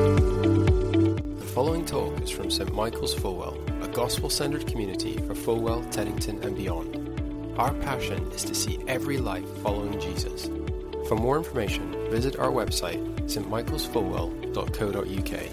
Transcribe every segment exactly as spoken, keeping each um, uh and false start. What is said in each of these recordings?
The following talk is from Saint Michael's Fulwell, a gospel-centered community for Fulwell, Teddington and beyond. Our passion is to see every life following Jesus. For more information, visit our website, s t michaels fulwell dot co dot u k.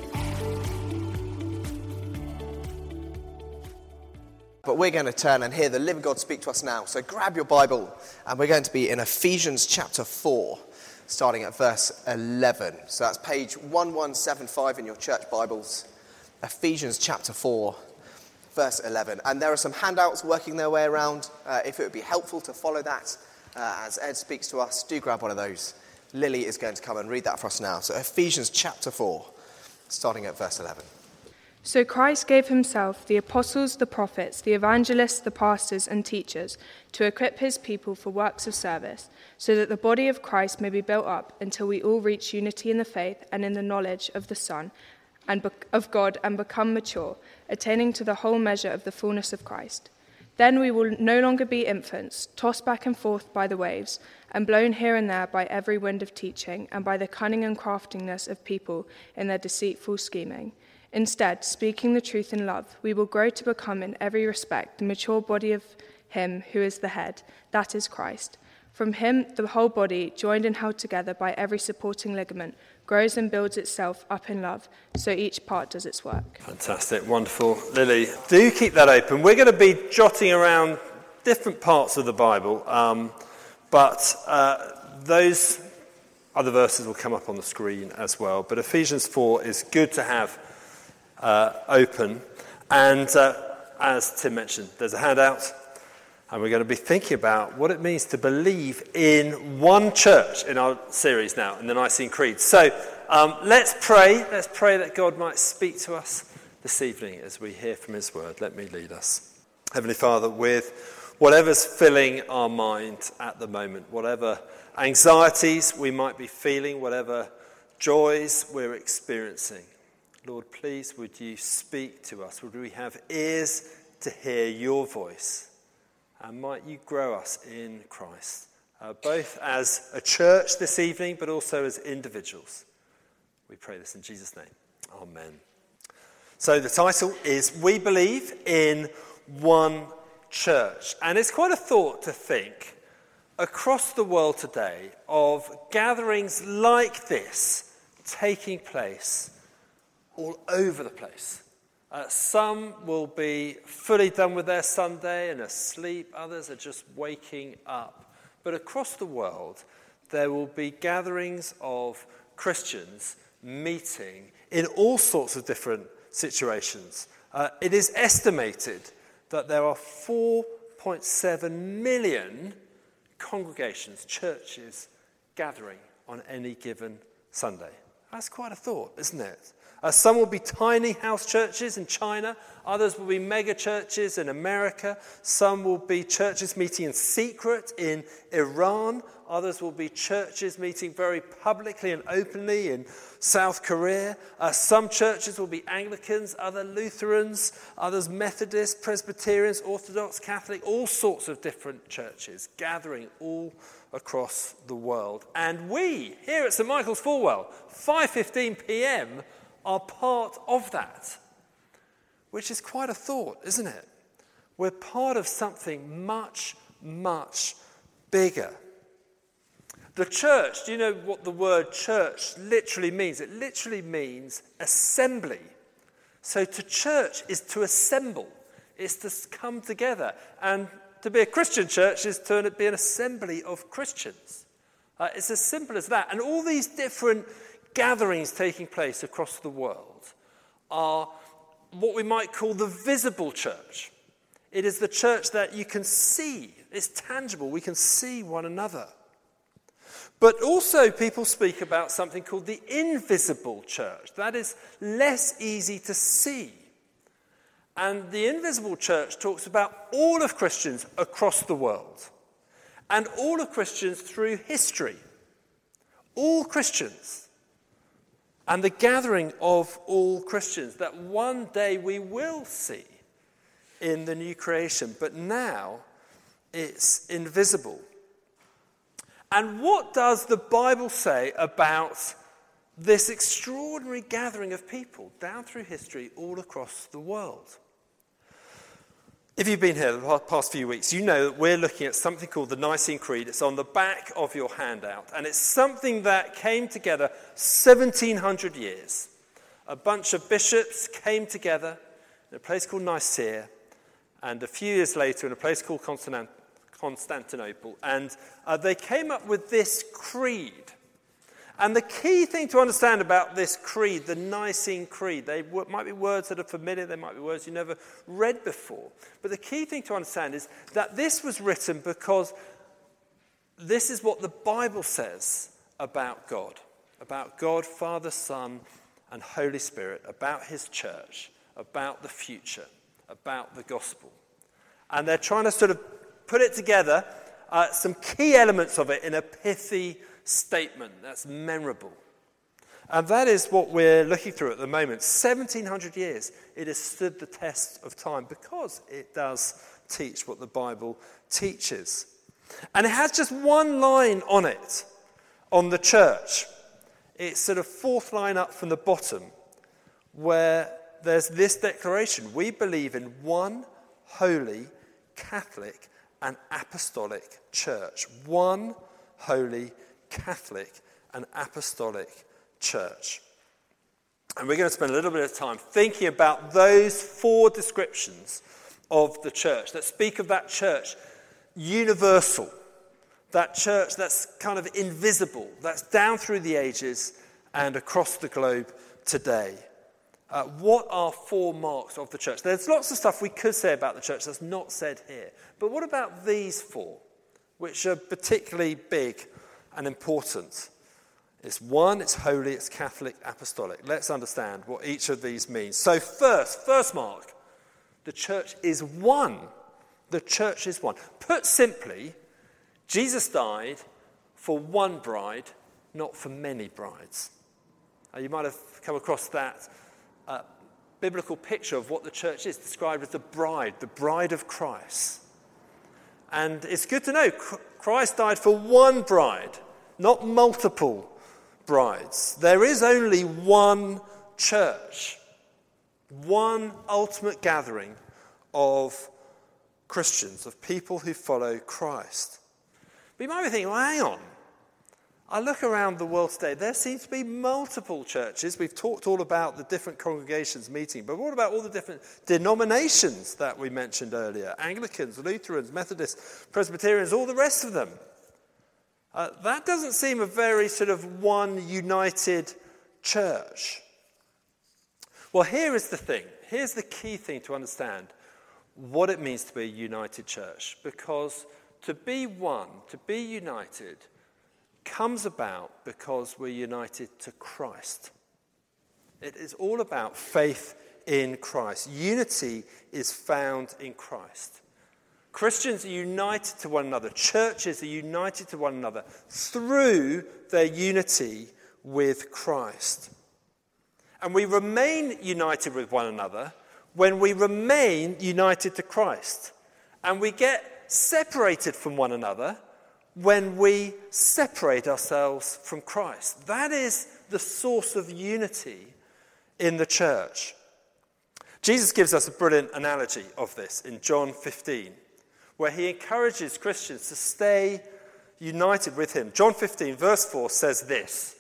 But we're going to turn and hear the living God speak to us now. So grab your Bible, and we're going to be in Ephesians chapter four, starting at verse eleven. So that's page eleven seventy-five in your church Bibles. Ephesians chapter four, verse eleven. And there are some handouts working their way around. Uh, if it would be helpful to follow that uh, as Ed speaks to us, do grab one of those. Lily is going to come and read that for us now. So Ephesians chapter four, starting at verse eleven. So Christ gave himself the apostles, the prophets, the evangelists, the pastors, and teachers to equip his people for works of service, so that the body of Christ may be built up until we all reach unity in the faith and in the knowledge of the Son and be- of God and become mature, attaining to the whole measure of the fullness of Christ. Then we will no longer be infants, tossed back and forth by the waves, and blown here and there by every wind of teaching and by the cunning and craftiness of people in their deceitful scheming. Instead, speaking the truth in love, we will grow to become in every respect the mature body of him who is the head, that is Christ. From him, the whole body, joined and held together by every supporting ligament, grows and builds itself up in love, so each part does its work. Fantastic, wonderful. Lily, do keep that open. We're going to be jotting around different parts of the Bible, um, but uh, those other verses will come up on the screen as well. But Ephesians four is good to have Uh, open, and uh, as Tim mentioned, there's a handout, and we're going to be thinking about what it means to believe in one church in our series now, in the Nicene Creed. So um, let's pray, let's pray that God might speak to us this evening as we hear from his word. Let me lead us. Heavenly Father, with whatever's filling our mind at the moment, whatever anxieties we might be feeling, whatever joys we're experiencing, Lord, please would you speak to us? Would we have ears to hear your voice? And might you grow us in Christ, uh, both as a church this evening, but also as individuals. We pray this in Jesus' name. Amen. So the title is We Believe in One Church. And it's quite a thought to think across the world today of gatherings like this taking place all over the place. Uh, some will be fully done with their Sunday and asleep. Others are just waking up. But across the world, there will be gatherings of Christians meeting in all sorts of different situations. Uh, it is estimated that there are four point seven million congregations, churches, gathering on any given Sunday. That's quite a thought, isn't it? Uh, some will be tiny house churches in China. Others will be mega churches in America. Some will be churches meeting in secret in Iran. Others will be churches meeting very publicly and openly in South Korea. Uh, some churches will be Anglicans, other Lutherans, others Methodists, Presbyterians, Orthodox, Catholic, all sorts of different churches gathering all across the world. And we, here at Saint Michael's Fulwell, five fifteen p.m, are part of that, which is quite a thought, isn't it? We're part of something much, much bigger. The church, do you know what the word church literally means? It literally means assembly. So to church is to assemble. It's to come together. And to be a Christian church is to be an assembly of Christians. Uh, it's as simple as that. And all these different gatherings taking place across the world are what we might call the visible church. It is the church that you can see. It's tangible. We can see one another. But also people speak about something called the invisible church. That is less easy to see. And the invisible church talks about all of Christians across the world. And all of Christians through history. All Christians. And the gathering of all Christians that one day we will see in the new creation. But now it's invisible. And what does the Bible say about this extraordinary gathering of people down through history all across the world. If you've been here the past few weeks, you know that we're looking at something called the Nicene Creed. It's on the back of your handout, and it's something that came together seventeen hundred years. A bunch of bishops came together in a place called Nicaea, and a few years later in a place called Constant- Constantinople, and uh, they came up with this creed. And the key thing to understand about this creed, the Nicene Creed, they w- might be words that are familiar, they might be words you never read before. But the key thing to understand is that this was written because this is what the Bible says about God, about God, Father, Son, and Holy Spirit, about his church, about the future, about the gospel. And they're trying to sort of put it together, uh, some key elements of it in a pithy statement that's memorable. And that is what we're looking through at the moment. seventeen hundred years, it has stood the test of time because it does teach what the Bible teaches. And it has just one line on it, on the church. It's sort of fourth line up from the bottom, where there's this declaration: we believe in one holy, Catholic, and apostolic church. One holy, Catholic, and apostolic church. And we're going to spend a little bit of time thinking about those four descriptions of the church that speak of that church universal, that church that's kind of invisible, that's down through the ages and across the globe today. Uh, what are four marks of the church? There's lots of stuff we could say about the church that's not said here. But what about these four, which are particularly big and important? It's one, it's holy, it's Catholic, apostolic. Let's understand what each of these means. So first, first mark, the church is one. The church is one. Put simply, Jesus died for one bride, not for many brides. Now, you might have come across that uh, biblical picture of what the church is, described as the bride, the bride of Christ. And it's good to know Christ died for one bride, not multiple brides. There is only one church, one ultimate gathering of Christians, of people who follow Christ. But you might be thinking, well, hang on. I look around the world today, there seems to be multiple churches. We've talked all about the different congregations meeting, but what about all the different denominations that we mentioned earlier? Anglicans, Lutherans, Methodists, Presbyterians, all the rest of them. Uh, that doesn't seem a very sort of one united church. Well, here is the thing. Here's the key thing to understand what it means to be a united church. Because to be one, to be united, comes about because we're united to Christ. It is all about faith in Christ. Unity is found in Christ. Christians are united to one another. Churches are united to one another through their unity with Christ. And we remain united with one another when we remain united to Christ. And we get separated from one another when we separate ourselves from Christ. That is the source of unity in the church. Jesus gives us a brilliant analogy of this in John fifteen, where he encourages Christians to stay united with him. John fifteen, verse four says this: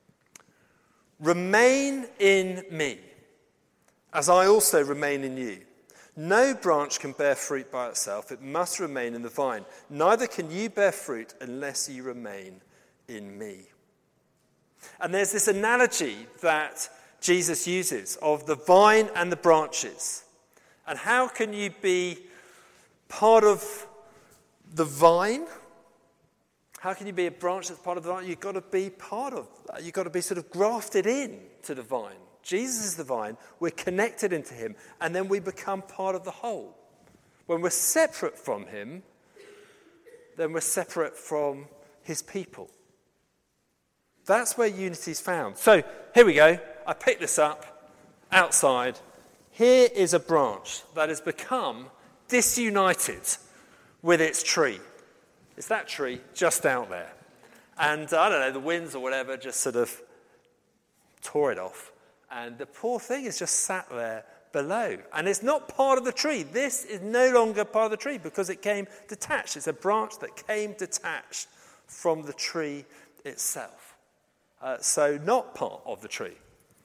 "Remain in me, as I also remain in you. No branch can bear fruit by itself. It must remain in the vine. Neither can you bear fruit unless you remain in me." And there's this analogy that Jesus uses of the vine and the branches. And how can you be part of the vine? How can you be a branch that's part of the vine? You've got to be part of that. You've got to be sort of grafted in to the vine. Jesus is the vine, we're connected into him, and then we become part of the whole. When we're separate from him, then we're separate from his people. That's where unity is found. So, here we go. I picked this up outside. Here is a branch that has become disunited with its tree. It's that tree just out there. And, I don't know, the winds or whatever just sort of tore it off, and the poor thing is just sat there below. And it's not part of the tree. This is no longer part of the tree because it came detached. It's a branch that came detached from the tree itself. Uh, so not part of the tree.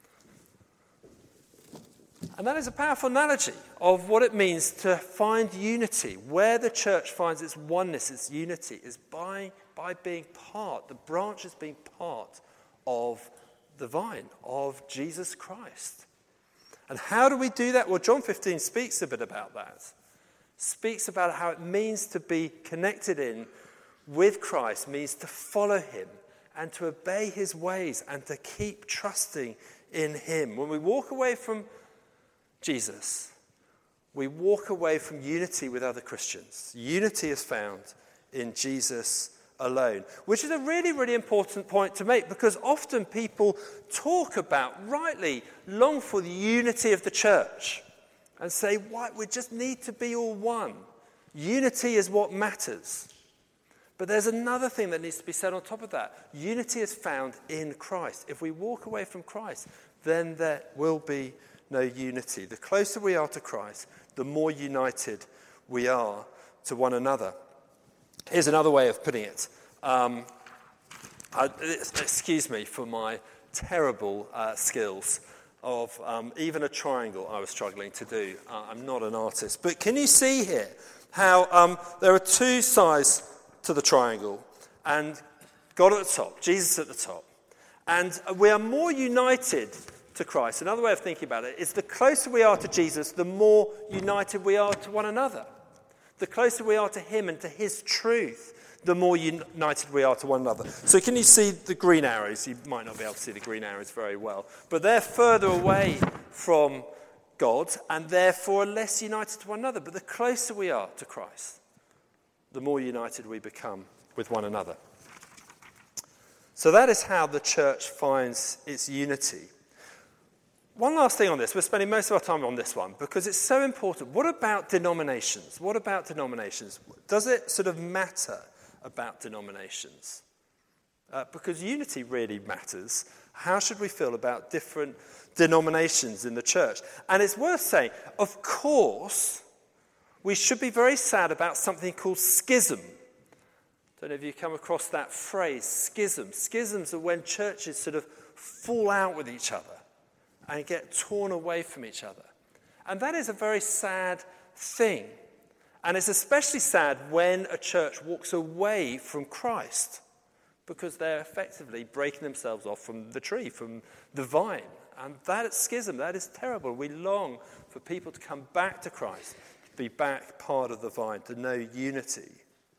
And that is a powerful analogy of what it means to find unity. Where the church finds its oneness, its unity, is by, by being part, the branches being part of the vine, of Jesus Christ. And how do we do that? Well, John fifteen speaks a bit about that. Speaks about how it means to be connected in with Christ, means to follow him and to obey his ways and to keep trusting in him. When we walk away from Jesus, we walk away from unity with other Christians. Unity is found in Jesus alone, which is a really, really important point to make because often people talk about, rightly, long for the unity of the church and say, why, we just need to be all one. Unity is what matters. But there's another thing that needs to be said on top of that. Unity is found in Christ. If we walk away from Christ, then there will be no unity. The closer we are to Christ, the more united we are to one another. Here's another way of putting it. Um, I, excuse me for my terrible uh, skills of um, even a triangle I was struggling to do. Uh, I'm not an artist. But can you see here how um, there are two sides to the triangle and God at the top, Jesus at the top. And we are more united to Christ. Another way of thinking about it is the closer we are to Jesus, the more united we are to one another. The closer we are to him and to his truth, the more united we are to one another. So can you see the green arrows? You might not be able to see the green arrows very well, but they're further away from God and therefore less united to one another. But the closer we are to Christ, the more united we become with one another. So that is how the church finds its unity. One last thing on this. We're spending most of our time on this one because it's so important. What about denominations? What about denominations? Does it sort of matter about denominations? Uh, because unity really matters. How should we feel about different denominations in the church? And it's worth saying, of course, we should be very sad about something called schism. I don't know if you come across that phrase, schism. Schisms are when churches sort of fall out with each other and get torn away from each other. And that is a very sad thing. And it's especially sad when a church walks away from Christ because they're effectively breaking themselves off from the tree, from the vine. And that is schism. That is terrible. We long for people to come back to Christ, to be back part of the vine, to know unity.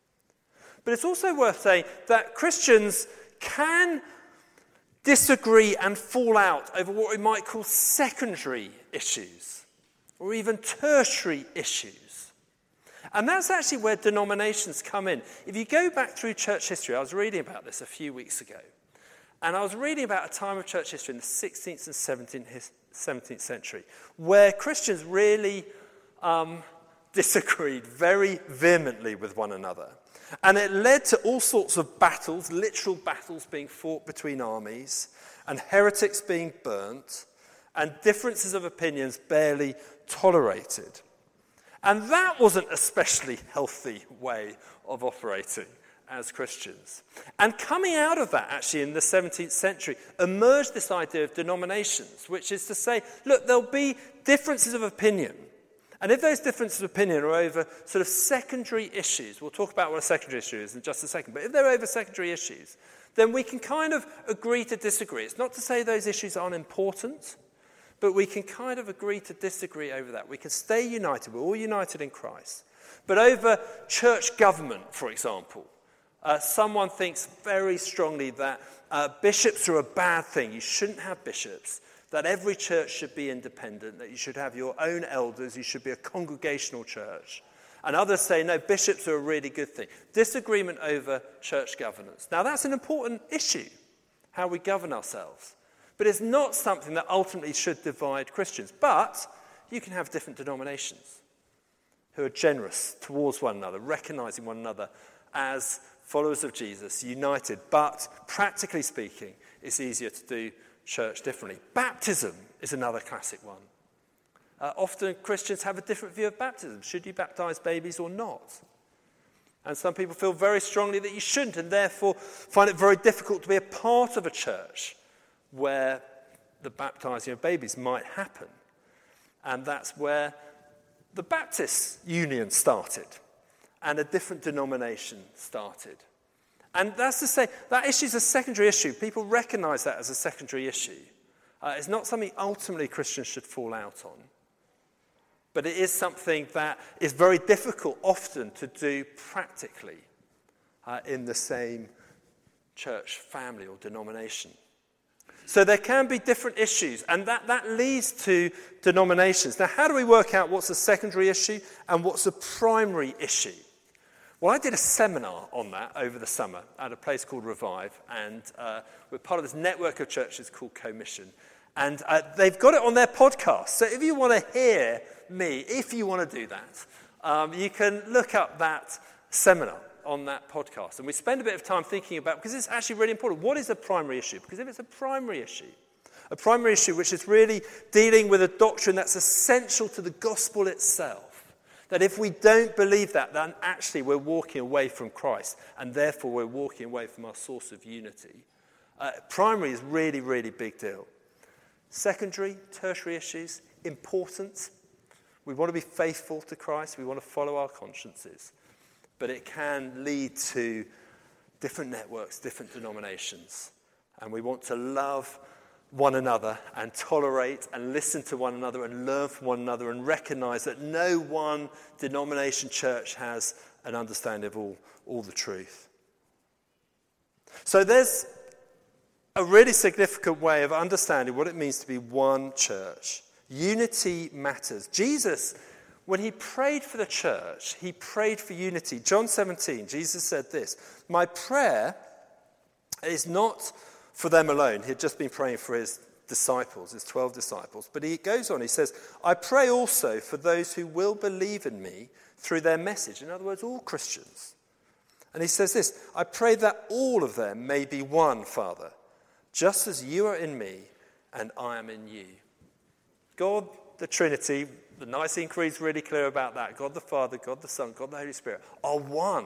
But it's also worth saying that Christians can disagree and fall out over what we might call secondary issues or even tertiary issues. And that's actually where denominations come in. If you go back through church history, I was reading about this a few weeks ago, and I was reading about a time of church history in the sixteenth and seventeenth century where Christians really um, disagreed very vehemently with one another. And it led to all sorts of battles, literal battles being fought between armies, and heretics being burnt, and differences of opinions barely tolerated. And that wasn't a especially healthy way of operating as Christians. And coming out of that, actually, in the seventeenth century, emerged this idea of denominations, which is to say, look, there'll be differences of opinion. And if those differences of opinion are over sort of secondary issues, we'll talk about what a secondary issue is in just a second, but if they're over secondary issues, then we can kind of agree to disagree. It's not to say those issues aren't important, but we can kind of agree to disagree over that. We can stay united. We're all united in Christ. But over church government, for example, uh, someone thinks very strongly that uh, bishops are a bad thing. You shouldn't have bishops. That every church should be independent, that you should have your own elders, you should be a congregational church. And others say, no, bishops are a really good thing. Disagreement over church governance. Now, that's an important issue, how we govern ourselves. But it's not something that ultimately should divide Christians. But you can have different denominations who are generous towards one another, recognizing one another as followers of Jesus, united. But practically speaking, it's easier to do church differently. Baptism is another classic one. Uh, often Christians have a different view of baptism. Should you baptize babies or not? And some people feel very strongly that you shouldn't, and therefore find it very difficult to be a part of a church where the baptizing of babies might happen. And that's where the Baptist Union started, and a different denomination started. And that's to say, that issue is a secondary issue. People recognize that as a secondary issue. Uh, it's not something ultimately Christians should fall out on. But it is something that is very difficult often to do practically uh, in the same church family or denomination. So there can be different issues, and that, that leads to denominations. Now, how do we work out what's a secondary issue and what's a primary issue? Well, I did a seminar on that over the summer at a place called Revive, and uh, we're part of this network of churches called Commission. And uh, they've got it on their podcast. So if you want to hear me, if you want to do that, um, you can look up that seminar on that podcast. And we spend a bit of time thinking about, because it's actually really important, what is a primary issue? Because if it's a primary issue, a primary issue which is really dealing with a doctrine that's essential to the gospel itself, that if we don't believe that, then actually we're walking away from Christ, and therefore we're walking away from our source of unity. Uh, primary is really, really big deal. Secondary, tertiary issues, important. We want to be faithful to Christ. We want to follow our consciences. But it can lead to different networks, different denominations. And we want to love one another and tolerate and listen to one another and learn from one another and recognize that no one denomination church has an understanding of all, all the truth. So there's a really significant way of understanding what it means to be one church. Unity matters. Jesus, when he prayed for the church, he prayed for unity. John seventeen, Jesus said this, "My prayer is not for them alone." He had just been praying for his disciples, his twelve disciples. But he goes on, he says, "I pray also for those who will believe in me through their message." In other words, all Christians. And he says this, "I pray that all of them may be one, Father, just as you are in me and I am in you." God, the Trinity, the Nicene Creed is really clear about that. God the Father, God the Son, God the Holy Spirit are one.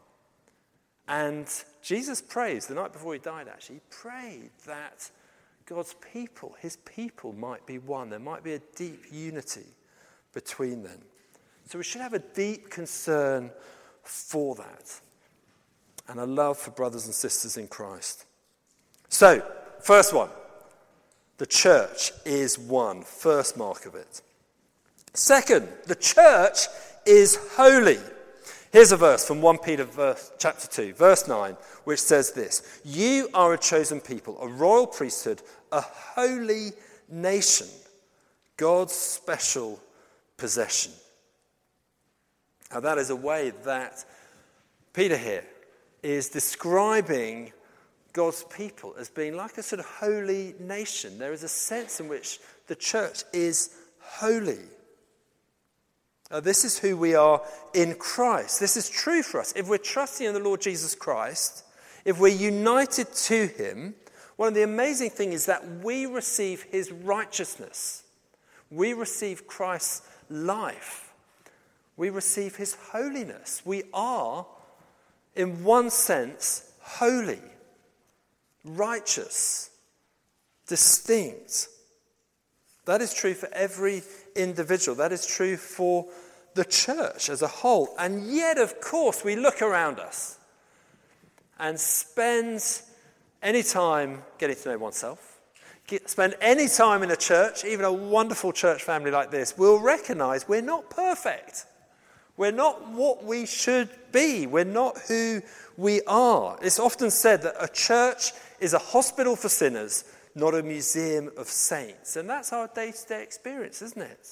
And Jesus prays, the night before he died actually, he prayed that God's people, his people might be one. There might be a deep unity between them. So we should have a deep concern for that. And a love for brothers and sisters in Christ. So, first one. The church is one. First mark of it. Second, the church is holy. Here's a verse from First Peter verse, chapter two, verse nine, which says this, "You are a chosen people, a royal priesthood, a holy nation, God's special possession." Now that is a way that Peter here is describing God's people as being like a sort of holy nation. There is a sense in which the church is holy. Now, this is who we are in Christ. This is true for us. If we're trusting in the Lord Jesus Christ, if we're united to him, one of the amazing things is that we receive his righteousness. We receive Christ's life. We receive his holiness. We are, in one sense, holy, righteous, distinct. That is true for every individual. That is true for the church as a whole. And yet, of course, we look around us and spend any time getting to know oneself, get, spend any time in a church, even a wonderful church family like this, we'll recognize we're not perfect. We're not what we should be. We're not who we are. It's often said that a church is a hospital for sinners, not a museum of saints. And that's our day-to-day experience, isn't it?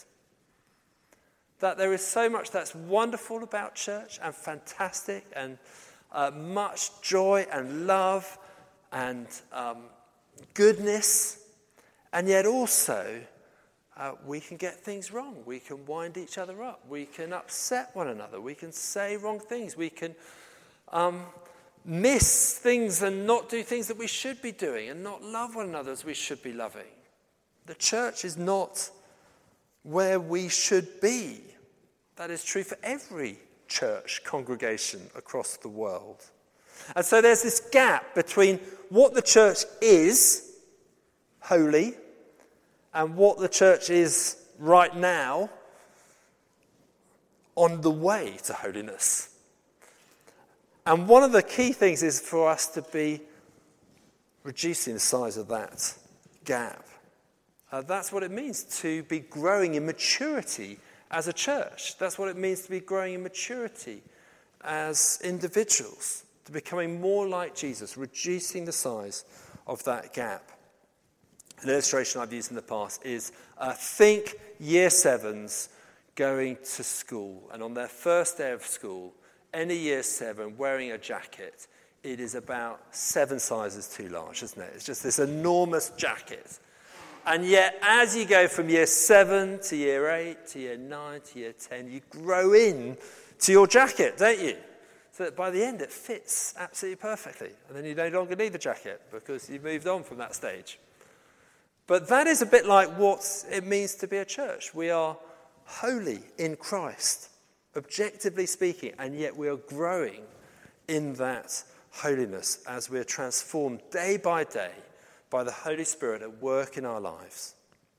That there is so much that's wonderful about church and fantastic and uh, much joy and love and um, goodness. And yet also uh, we can get things wrong. We can wind each other up. We can upset one another. We can say wrong things. We can um, miss things and not do things that we should be doing and not love one another as we should be loving. The church is not where we should be. That is true for every church congregation across the world. And so there's this gap between what the church is, holy, and what the church is right now, on the way to holiness. And one of the key things is for us to be reducing the size of that gap. Uh, that's what it means to be growing in maturity as a church. That's what it means to be growing in maturity as individuals, to becoming more like Jesus, reducing the size of that gap. An illustration I've used in the past is uh, think year sevens going to school, and on their first day of school, any year seven wearing a jacket, it is about seven sizes too large, isn't it? It's just this enormous jacket. And yet, as you go from year seven to year eight to year nine to year ten, you grow in to your jacket, don't you? So that by the end it fits absolutely perfectly. And then you no longer need the jacket because you've moved on from that stage. But that is a bit like what it means to be a church. We are holy in Christ, objectively speaking, and yet we are growing in that holiness as we're transformed day by day by the Holy Spirit at work in our lives.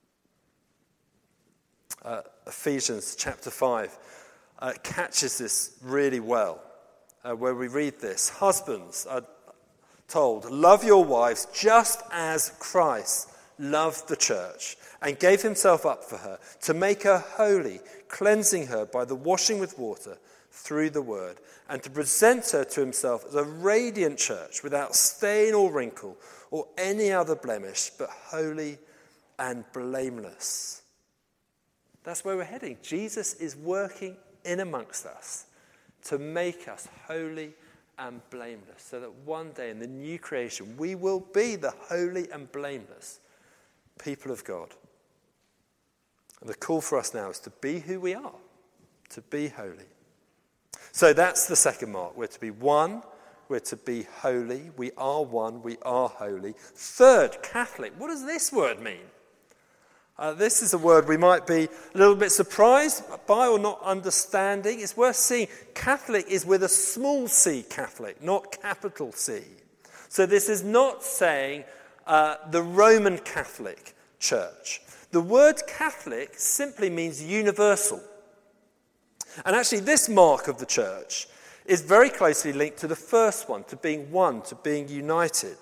Uh, Ephesians chapter five uh, catches this really well, uh, where we read this. Husbands are told, love your wives just as Christ loved the church and gave himself up for her to make her holy, cleansing her by the washing with water through the word, and to present her to himself as a radiant church without stain or wrinkle or any other blemish, but holy and blameless. That's where we're heading. Jesus is working in amongst us to make us holy and blameless, so that one day in the new creation we will be the holy and blameless people of God. And the call for us now is to be who we are, to be holy. So that's the second mark. We're to be one, we're to be holy, we are one, we are holy. Third, Catholic. What does this word mean? Uh, this is a word we might be a little bit surprised by or not understanding. It's worth seeing. Catholic is with a small c, Catholic, not capital C. So this is not saying uh, the Roman Catholic Church. The word Catholic simply means universal. And actually this mark of the church is very closely linked to the first one, to being one, to being united.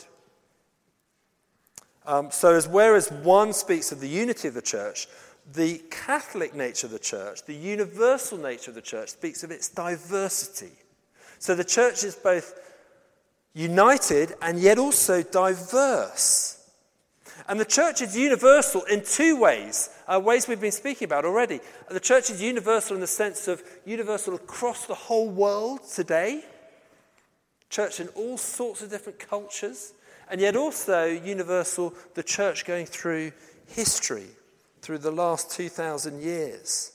Um, so as whereas one speaks of the unity of the church, the Catholic nature of the church, the universal nature of the church, speaks of its diversity. So the church is both united and yet also diverse. And the church is universal in two ways, uh, ways we've been speaking about already. The church is universal in the sense of universal across the whole world today. Church in all sorts of different cultures. And yet also universal, the church going through history, through the last two thousand years.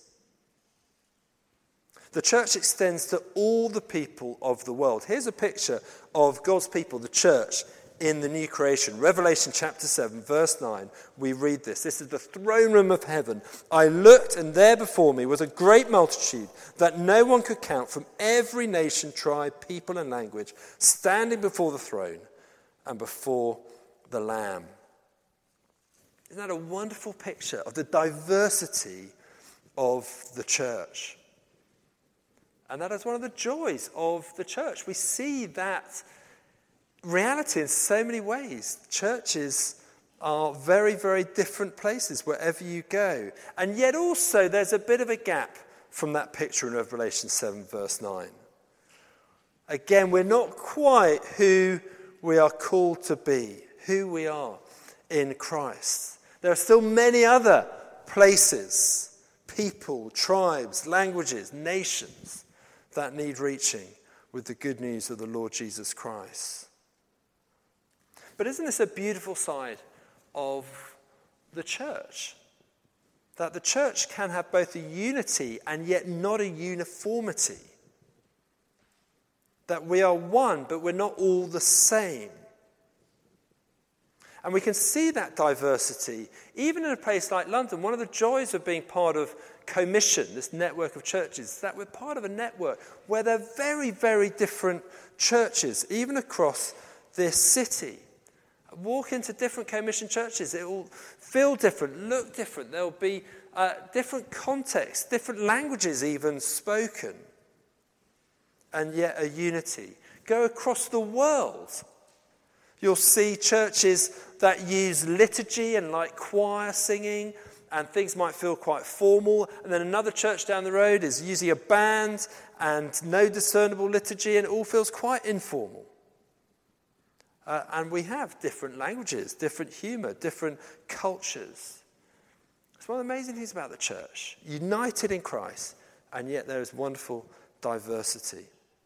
The church extends to all the people of the world. Here's a picture of God's people, the church, in the new creation. Revelation chapter seven, verse nine, we read this. This is the throne room of heaven. I looked, and there before me was a great multitude that no one could count, from every nation, tribe, people, and language, standing before the throne and before the Lamb. Isn't that a wonderful picture of the diversity of the church? And that is one of the joys of the church. We see that reality in so many ways. Churches are very, very different places wherever you go. And yet also there's a bit of a gap from that picture in Revelation seven, verse nine. Again, we're not quite who we are called to be, who we are in Christ. There are still many other places, people, tribes, languages, nations that need reaching with the good news of the Lord Jesus Christ. But isn't this a beautiful side of the church? That the church can have both a unity and yet not a uniformity. that we are one, but we're not all the same. And we can see that diversity, even in a place like London. One of the joys of being part of Commission, this network of churches, is that we're part of a network where there are very, very different churches, even across this city. Walk into different Commission churches, it will feel different, look different. There will be uh, different contexts, different languages even spoken, and yet a unity. Go across the world. You'll see churches that use liturgy and like choir singing, and things might feel quite formal. And then another church down the road is using a band and no discernible liturgy, and it all feels quite informal. Uh, and we have different languages, different humour, different cultures. It's one of the amazing things about the church. United in Christ, and yet there is wonderful diversity.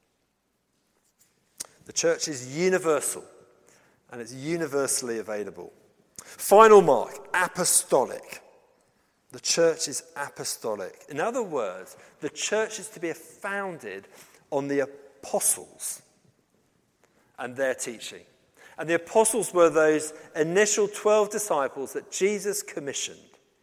The church is universal, and it's universally available. Final mark, apostolic. The church is apostolic. In other words, the church is to be founded on the apostles and their teaching. And the apostles were those initial twelve disciples that Jesus commissioned.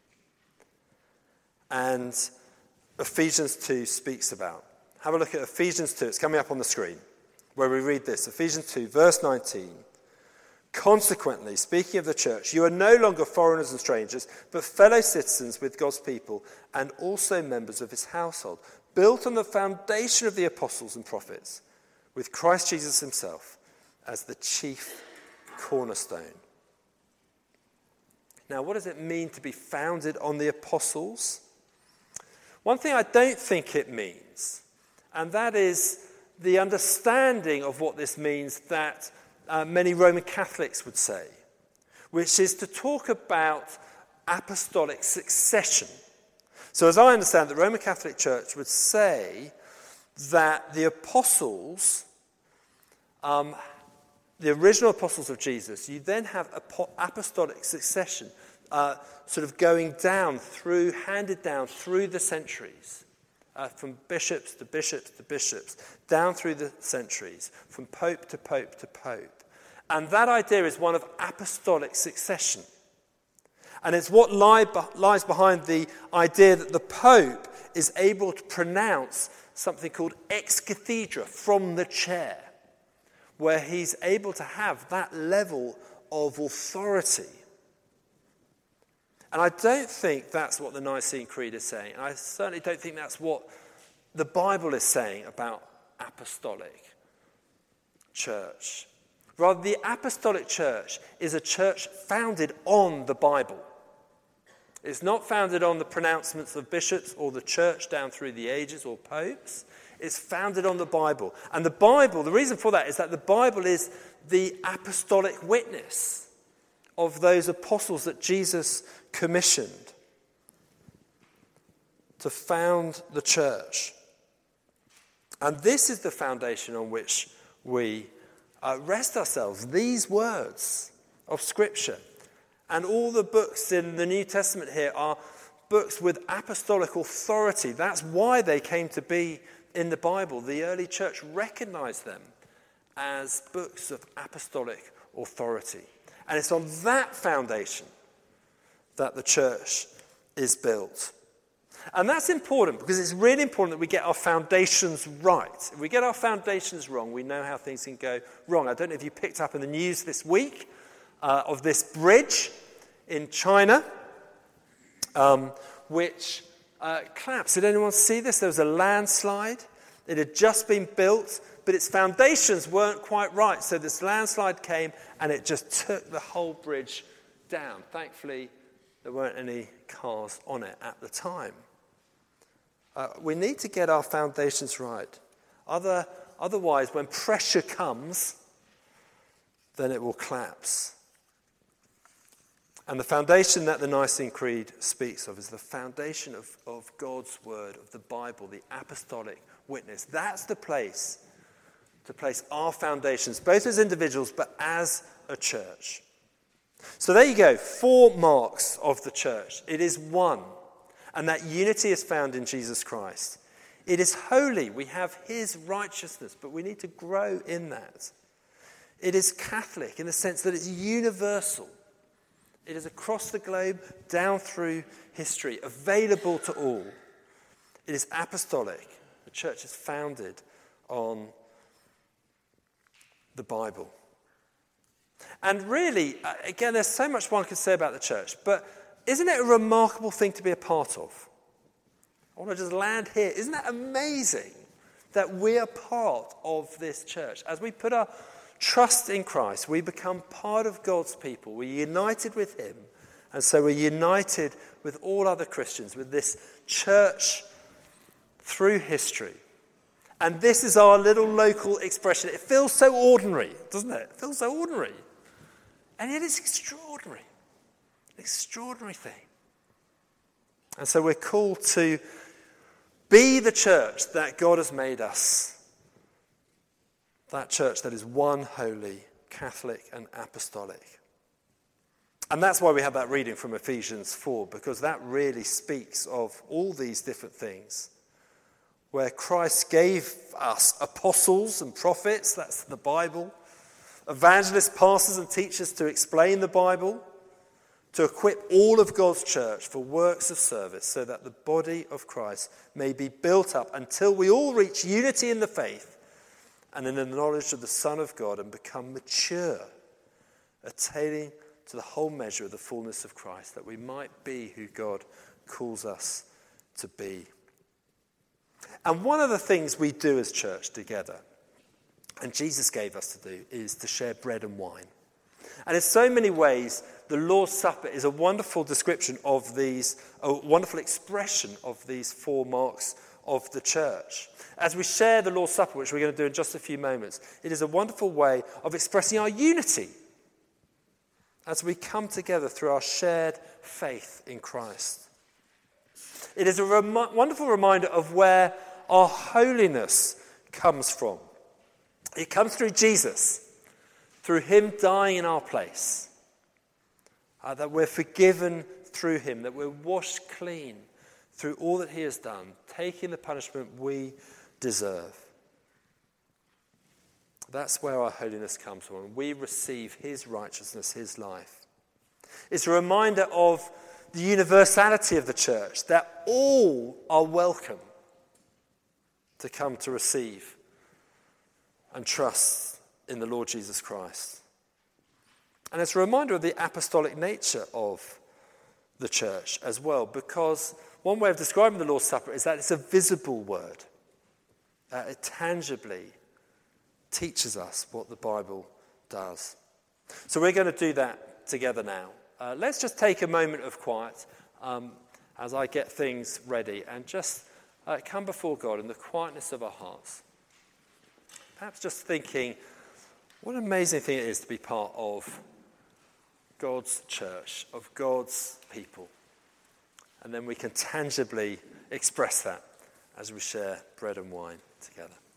And Ephesians two speaks about. Have a look at Ephesians two. It's coming up on the screen where we read this. Ephesians two, verse nineteen. Consequently, speaking of the church, you are no longer foreigners and strangers, but fellow citizens with God's people and also members of his household, built on the foundation of the apostles and prophets, with Christ Jesus himself as the chief cornerstone. Now, what does it mean to be founded on the apostles? One thing I don't think it means, and that is the understanding of what this means that uh, many Roman Catholics would say, which is to talk about apostolic succession. So as I understand, the Roman Catholic Church would say that the apostles, um, the original apostles of Jesus, you then have apostolic succession, uh, sort of going down through, handed down through the centuries, uh, from bishops to bishops to bishops, down through the centuries, from pope to pope to pope. And that idea is one of apostolic succession. And it's what lie, lies behind the idea that the Pope is able to pronounce something called ex cathedra, from the chair, where he's able to have that level of authority. And I don't think that's what the Nicene Creed is saying. And I certainly don't think that's what the Bible is saying about apostolic church. Rather, the apostolic church is a church founded on the Bible. It's not founded on the pronouncements of bishops or the church down through the ages or popes. It's founded on the Bible. And the Bible, the reason for that is that the Bible is the apostolic witness of those apostles that Jesus commissioned to found the church. And this is the foundation on which we uh, rest ourselves. These words of Scripture. And all the books in the New Testament here are books with apostolic authority. That's why they came to be in the Bible. The early church recognized them as books of apostolic authority. And it's on that foundation that the church is built. And that's important because it's really important that we get our foundations right. If we get our foundations wrong, we know how things can go wrong. I don't know if you picked up in the news this week uh, of this bridge in China, um, which uh, collapsed. Did anyone see this? There was a landslide. It had just been built, but its foundations weren't quite right. So this landslide came and it just took the whole bridge down. Thankfully, there weren't any cars on it at the time. Uh, we need to get our foundations right. Other, otherwise, when pressure comes, then it will collapse. And the foundation that the Nicene Creed speaks of is the foundation of, of God's word, of the Bible, the apostolic witness. That's the place to place our foundations, both as individuals but as a church. So there you go, four marks of the church. It is one, and that unity is found in Jesus Christ. It is holy. We have his righteousness, but we need to grow in that. It is Catholic in the sense that it's universal. It is across the globe, down through history, available to all. It is apostolic. The church is founded on the Bible. And really, again, there's so much one could say about the church, but isn't it a remarkable thing to be a part of? I want to just land here. Isn't that amazing that we are part of this church? As we put our trust in Christ, we become part of God's people. We're united with him. And so we're united with all other Christians, with this church through history. And this is our little local expression. It feels so ordinary, doesn't it? It feels so ordinary. And yet it's extraordinary. An extraordinary thing. And so we're called to be the church that God has made us. That church that is one, holy, Catholic and apostolic. And that's why we have that reading from Ephesians four, because that really speaks of all these different things. Where Christ gave us apostles and prophets, that's the Bible, evangelists, pastors and teachers to explain the Bible, to equip all of God's church for works of service so that the body of Christ may be built up until we all reach unity in the faith and in the knowledge of the Son of God and become mature, attaining to the whole measure of the fullness of Christ, that we might be who God calls us to be. And one of the things we do as church together, and Jesus gave us to do, is to share bread and wine. And in so many ways, the Lord's Supper is a wonderful description of these, a wonderful expression of these four marks of the church. As we share the Lord's Supper, which we're going to do in just a few moments, it is a wonderful way of expressing our unity as we come together through our shared faith in Christ. It is a rem- wonderful reminder of where our holiness comes from. It comes through Jesus, through him dying in our place, uh, that we're forgiven through him, that we're washed clean through all that he has done, taking the punishment we deserve. That's where our holiness comes from. We receive his righteousness, his life. It's a reminder of the universality of the church, that all are welcome to come to receive and trust in the Lord Jesus Christ. And it's a reminder of the apostolic nature of the church as well, because one way of describing the Lord's Supper is that it's a visible word. Uh, it tangibly teaches us what the Bible does. So we're going to do that together now. Uh, let's just take a moment of quiet um, as I get things ready and just uh, come before God in the quietness of our hearts. Perhaps just thinking, what an amazing thing it is to be part of God's church, of God's people. And then we can tangibly express that as we share bread and wine together.